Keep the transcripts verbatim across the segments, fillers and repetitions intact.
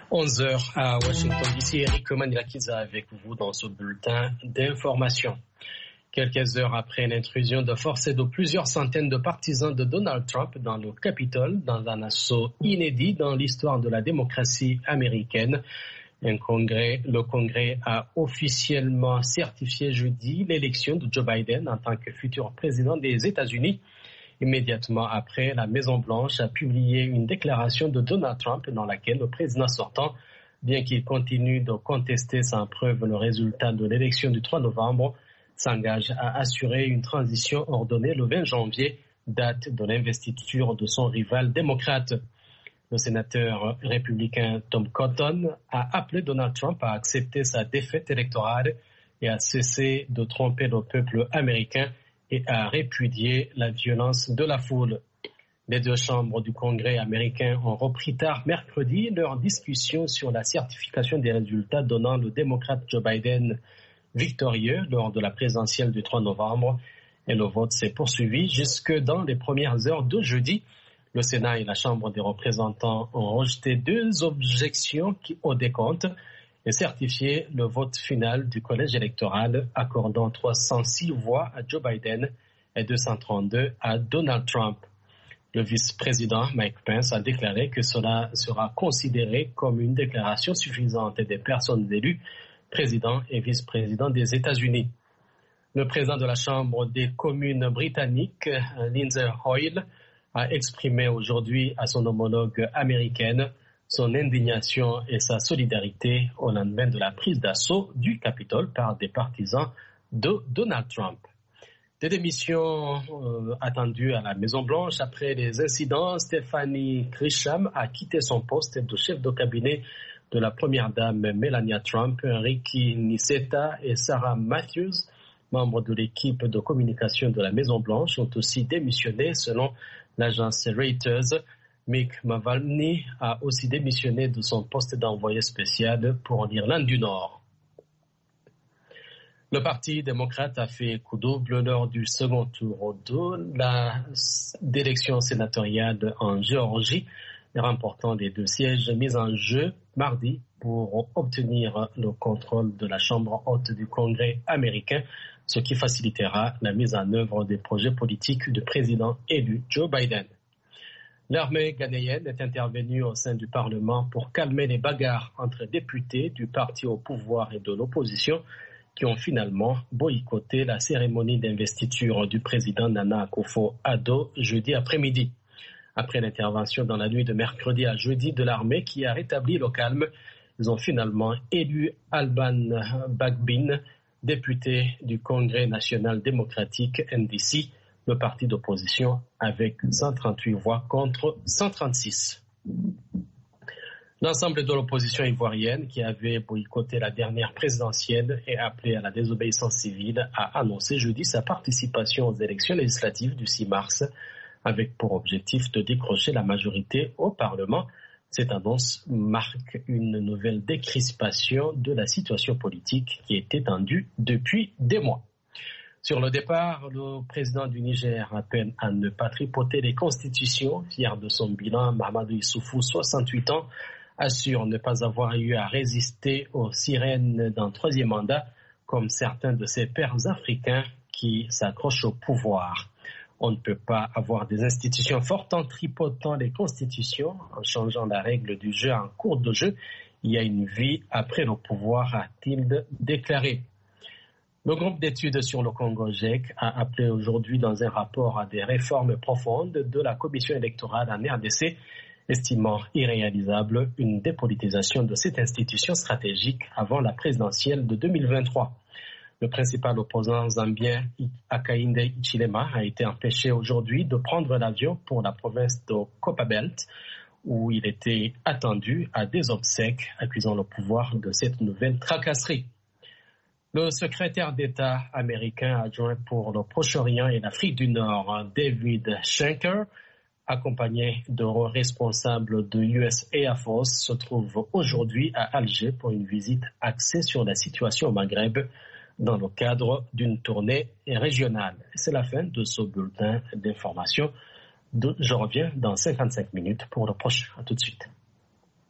onze heures à Washington D C. Eric Manilakiza avec vous dans ce bulletin d'information. Quelques heures après l'intrusion de force de plusieurs centaines de partisans de Donald Trump dans le Capitole, dans un assaut inédit dans l'histoire de la démocratie américaine, un congrès, le Congrès a officiellement certifié jeudi l'élection de Joe Biden en tant que futur président des États-Unis. Immédiatement après, la Maison-Blanche a publié une déclaration de Donald Trump dans laquelle le président sortant, bien qu'il continue de contester sans preuve le résultat de l'élection du trois novembre, s'engage à assurer une transition ordonnée le vingt janvier, date de l'investiture de son rival démocrate. Le sénateur républicain Tom Cotton a appelé Donald Trump à accepter sa défaite électorale et à cesser de tromper le peuple américain et à répudier la violence de la foule. Les deux chambres du Congrès américain ont repris tard mercredi leur discussion sur la certification des résultats donnant le démocrate Joe Biden victorieux lors de la présidentielle du trois novembre et le vote s'est poursuivi jusque dans les premières heures de jeudi. Le Sénat et la Chambre des représentants ont rejeté deux objections au décompte et certifié le vote final du collège électoral accordant trois cent six voix à Joe Biden et deux cent trente-deux à Donald Trump. Le vice-président Mike Pence a déclaré que cela sera considéré comme une déclaration suffisante des personnes élues président et vice-président des États-Unis. Le président de la Chambre des communes britanniques, Lindsay Hoyle, a exprimé aujourd'hui à son homologue américaine son indignation et sa solidarité au lendemain de la prise d'assaut du Capitole par des partisans de Donald Trump. Des démissions euh, attendues à la Maison-Blanche après les incidents, Stephanie Grisham a quitté son poste de chef de cabinet de la première dame Melania Trump. Ricky Niceta et Sarah Matthews, membres de l'équipe de communication de la Maison-Blanche, ont aussi démissionné selon l'agence Reuters. Mick Mulvaney a aussi démissionné de son poste d'envoyé spécial pour l'Irlande du Nord. Le Parti démocrate a fait coup double lors du second tour de la d'élection sénatoriale en Géorgie, remportant les deux sièges mis en jeu mardi pour obtenir le contrôle de la Chambre haute du Congrès américain, ce qui facilitera la mise en œuvre des projets politiques du président élu Joe Biden. L'armée ghanéenne est intervenue au sein du Parlement pour calmer les bagarres entre députés du parti au pouvoir et de l'opposition qui ont finalement boycotté la cérémonie d'investiture du président Nana Akufo-Addo jeudi après-midi. Après l'intervention dans la nuit de mercredi à jeudi de l'armée qui a rétabli le calme, ils ont finalement élu Alban Bagbin, député du Congrès national démocratique N D C, le parti d'opposition, avec cent trente-huit voix contre cent trente-six. L'ensemble de l'opposition ivoirienne, qui avait boycotté la dernière présidentielle et appelé à la désobéissance civile, a annoncé jeudi sa participation aux élections législatives du six mars, avec pour objectif de décrocher la majorité au Parlement. Cette annonce marque une nouvelle décrispation de la situation politique qui était tendue depuis des mois. Sur le départ, le président du Niger appelle à ne pas tripoter les constitutions. Fier de son bilan, Mahamadou Issoufou, soixante-huit ans, assure ne pas avoir eu à résister aux sirènes d'un troisième mandat, comme certains de ses pairs africains qui s'accrochent au pouvoir. On ne peut pas avoir des institutions fortes en tripotant les constitutions, en changeant la règle du jeu en cours de jeu. Il y a une vie après le pouvoir, a-t-il déclaré. Le groupe d'études sur le Congo G E C a appelé aujourd'hui dans un rapport à des réformes profondes de la commission électorale en R D C, estimant irréalisable une dépolitisation de cette institution stratégique avant la présidentielle de deux mille vingt-trois. Le principal opposant zambien, Hakainde Hichilema, a été empêché aujourd'hui de prendre l'avion pour la province de Copperbelt, où il était attendu à des obsèques, accusant le pouvoir de cette nouvelle tracasserie. Le secrétaire d'État américain adjoint pour le Proche-Orient et l'Afrique du Nord, David Schenker, accompagné de responsables de U S Air Force, se trouve aujourd'hui à Alger pour une visite axée sur la situation au Maghreb dans le cadre d'une tournée régionale. C'est la fin de ce bulletin d'information. Je reviens dans cinquante-cinq minutes pour le prochain. À tout de suite.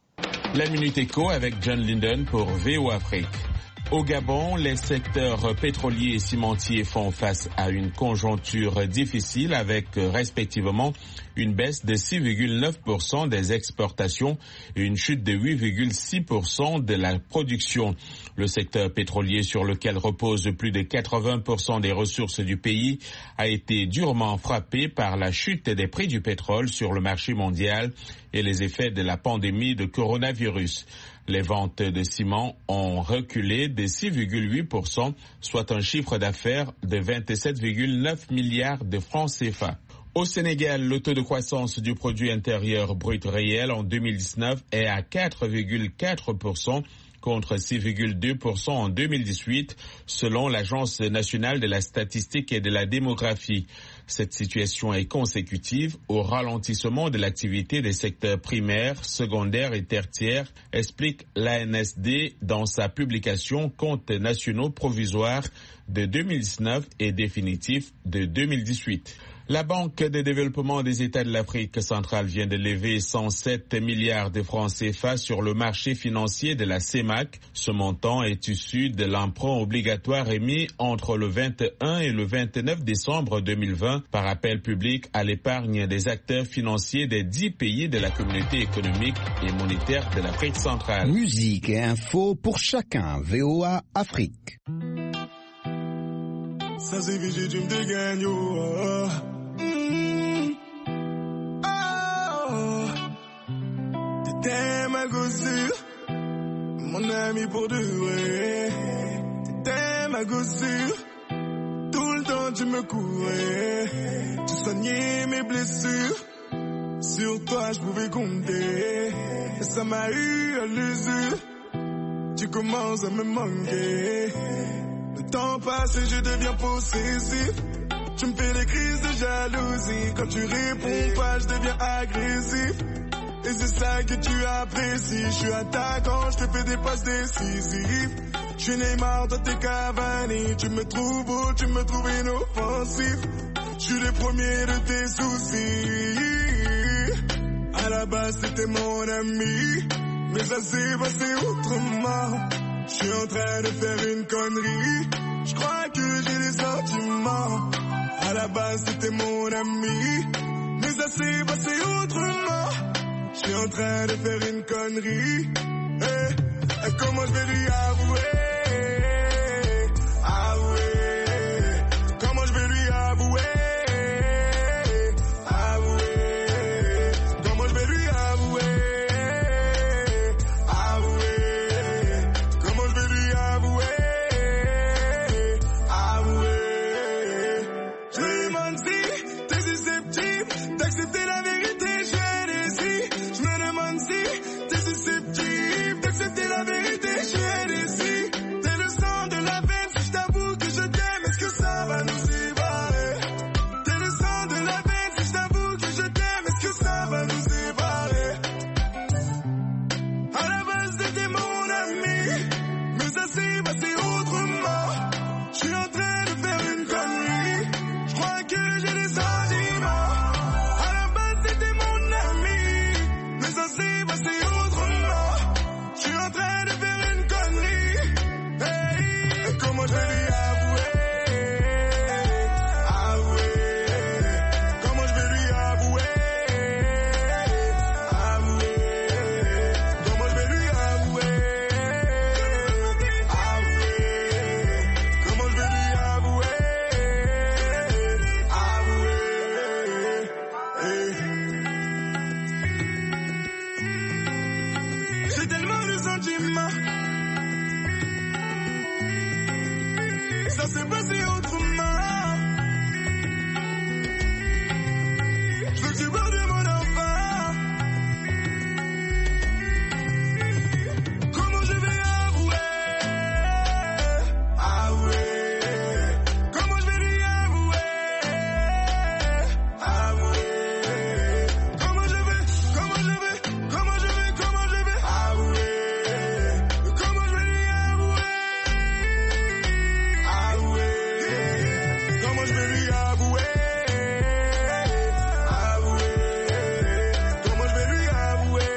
La Minute Éco avec John Linden pour V O Afrique. Au Gabon, les secteurs pétroliers et cimentiers font face à une conjoncture difficile avec respectivement une baisse de six virgule neuf pour cent des exportations et une chute de huit virgule six pour cent de la production. Le secteur pétrolier, sur lequel repose plus de quatre-vingts pour cent des ressources du pays, a été durement frappé par la chute des prix du pétrole sur le marché mondial et les effets de la pandémie de coronavirus. Les ventes de ciment ont reculé de six virgule huit pour cent, soit un chiffre d'affaires de vingt-sept virgule neuf milliards de francs C F A. Au Sénégal, le taux de croissance du produit intérieur brut réel en deux mille dix-neuf est à quatre virgule quatre pour cent contre six virgule deux pour cent en deux mille dix-huit, selon l'Agence nationale de la statistique et de la démographie. Cette situation est consécutive au ralentissement de l'activité des secteurs primaires, secondaires et tertiaires, explique l'A N S D dans sa publication Comptes nationaux provisoires de deux mille dix-neuf et définitifs de deux mille dix-huit. La Banque de développement des États de l'Afrique centrale vient de lever cent sept milliards de francs C F A sur le marché financier de la C E M A C. Ce montant est issu de l'emprunt obligatoire émis entre le vingt et un et le vingt-neuf décembre deux mille vingt par appel public à l'épargne des acteurs financiers des dix pays de la communauté économique et monétaire de l'Afrique centrale. Musique et info pour chacun. V O A Afrique. Ça c'est vigile, tu me dégaines, yo. Mm. Oh. T'étais ma gossure, mon ami pour de vrai. T'étais ma gossure, tout le temps tu me courais. Tu soignais mes blessures, sur toi je pouvais compter. Et ça m'a eu à l'usure, tu commences à me manquer. Le temps passe et je deviens possessif. Tu me fais des crises de jalousie. Quand tu réponds pas, je deviens agressif. Et c'est ça que tu apprécies. Je suis attaquant, je te fais des passes décisives. Je suis Neymar, toi t'es Cavani. Tu me trouves beau, tu me trouves inoffensif. Je suis le premier de tes soucis. À la base c'était mon ami, mais ça s'est passé autrement. Je suis en train de faire une connerie. Je crois que j'ai des sentiments. À la base c'était mon ami, mais ça s'est passé autrement. Je suis en train de faire une connerie. Hey, et comment je vais lui avouer? Avouer. Comment je vais lui avouer? Avouer. Comment je vais lui avouer? Avouer. Comment je vais lui avouer? Avouer. Je lui demande si t'es susceptible d'accepter la vérité. Je me demande si t'es susceptible d'accepter la vérité. Je suis indécis. T'es le sang de la veine. Si je t'avoue que je t'aime, est-ce que ça va nous séparer? T'es le sang de la veine. Si je t'avoue que je t'aime, est-ce que ça va nous séparer? À la base t'étais mon ami, mais ça s'est passé autrement. Je suis en train de faire une connerie. Je crois que j'ai des sentiments. À la base t'étais mon ami, mais ça s'est passé autrement. Je suis en train de faire une connerie. Hey, et comment je vais lui avouer? Avouer. Comment je vais lui avouer? Avouer. Comment je vais lui avouer? Avouer. Comment je vais lui avouer? Avouer. Hey. J'ai tellement de sentiments.